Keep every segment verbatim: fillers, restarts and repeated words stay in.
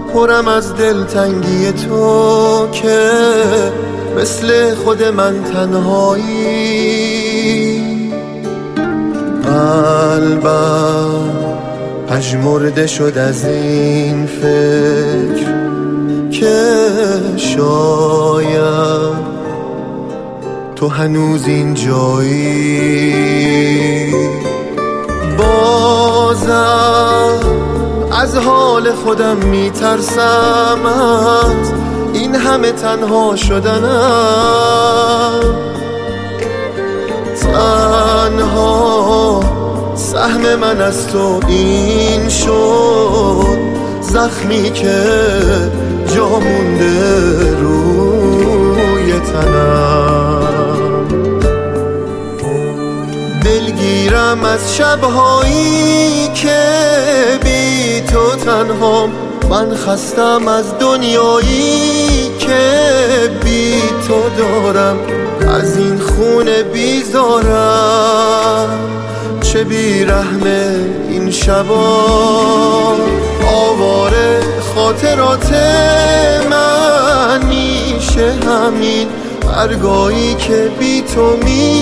پرم از دلتنگی تو که مثل خود من تنهایی. قلبم پژمرده شد از این فکر که شاید تو هنوز اینجایی. بازم از حال خودم میترسم از این همه تنها شدنم. تنها سهم من از تو این شد، زخمی که جا مونده روی تنم. دلگیرم از شبهایی که بی تو تنهام، من خستم از دنیایی که بی تو دارم، از این خونه بیزارم. چه بی رحمه این شبا، آواره خاطرات من میشه همین برگاهی که بی تو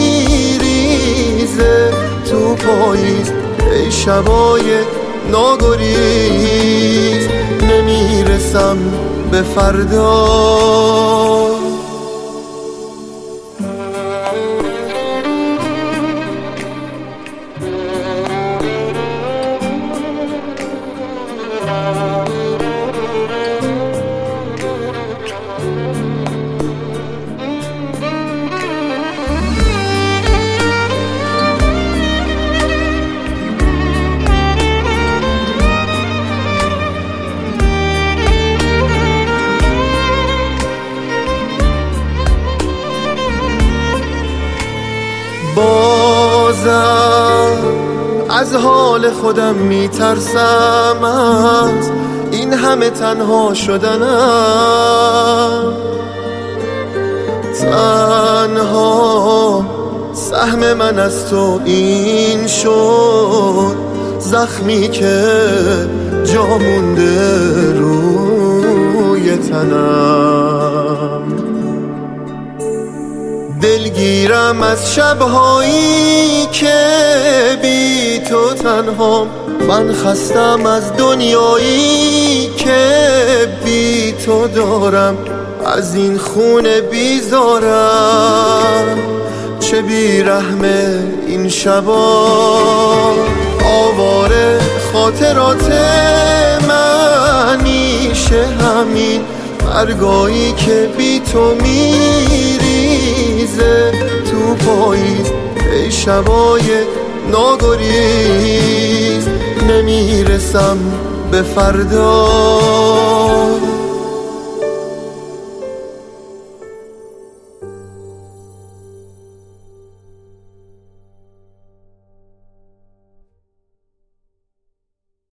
میریزه تو پاییز. ای شبای ناگریز، نمیرسم به فردا. بازم از حال خودم میترسم از این همه تنها شدنم. تنها سهم من از تو این شد، زخمی که جا مونده روی تنم. دلگیرم از شبهایی که بی تو تنهام، من خستم از دنیایی که بی تو دارم، از این خونه بیزارم. چه بی رحمه این شبا، آواره خاطرات من میشه همین برگاهی که بی تو میریزه تو پاییز. ای شبای ناگریز، نمیرسم به فردا.